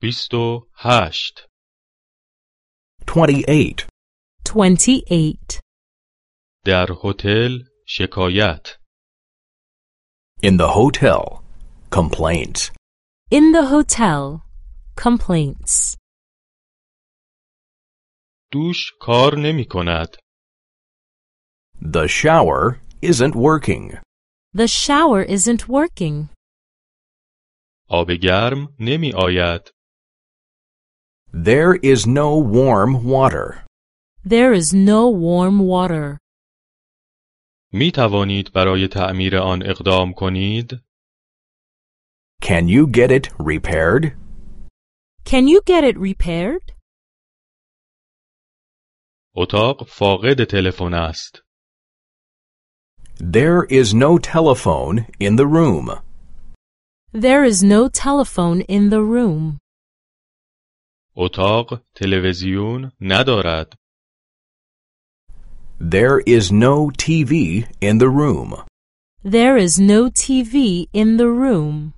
28 28. 28. در هتل شکایت In the hotel. Complaints. In the hotel. Complaints. دوش کار نمی کند. The shower isn't working. The shower isn't working. آب گرم نمی آید. There is no warm water. There is no warm water. می توانید برای تعمیر آن اقدام کنید؟ Can you get it repaired? Can you get it repaired? اتاق فاقد تلفن است. There is no telephone in the room. There is no telephone in the room. اتاق تلویزیون ندارد. There is no TV in the room. There is no TV in the room.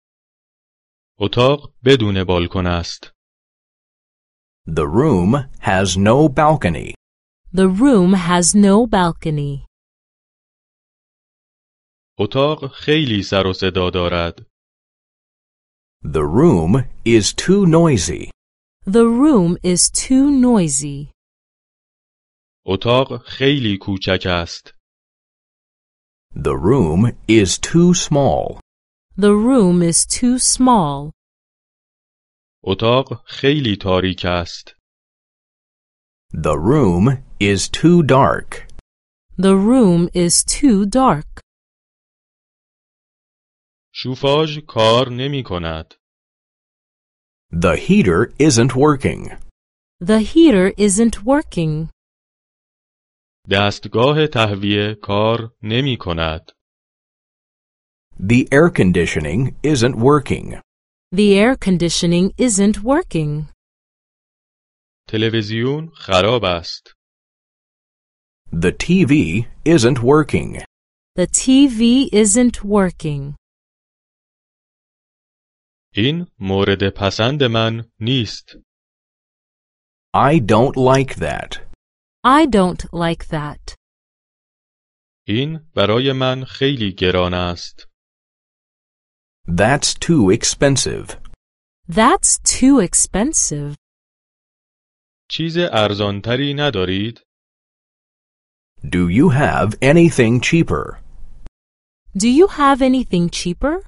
اتاق بدون بالکن است. The room has no balcony. The room has no balcony. اتاق خیلی سر و صدا دارد. The room is too noisy. The room is too noisy. اتاق خیلی کوچک است. The room is too small. The room is too small. اتاق خیلی تاریک است. The room is too dark. The room is too dark. شوفاژ کار نمی کند. The heater isn't working. The heater isn't working. دستگاه تهویه کار نمی کند. The air conditioning isn't working. The air conditioning isn't working. تلویزیون خراب است. The TV isn't working. The TV isn't working. این مورد پسند من نیست. I don't like that. I don't like that. این برای من خیلی گران است. That's too expensive. That's too expensive. چیز ارزانتری ندارید؟ Do you have anything cheaper? Do you have anything cheaper?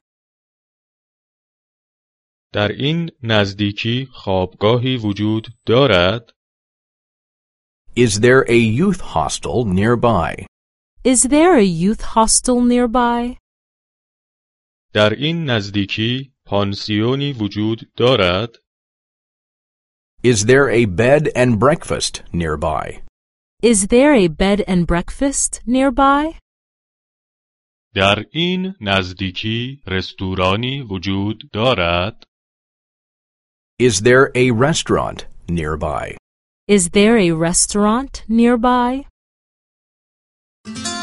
در این نزدیکی خوابگاهی وجود دارد؟ Is there a youth hostel nearby? Is there a youth hostel nearby? در این نزدیکی پانسیونی وجود دارد؟ Is there a bed and breakfast nearby? Is there a bed and breakfast nearby? در این نزدیکی رستورانی وجود دارد؟ Is there a restaurant nearby? Is there a restaurant nearby?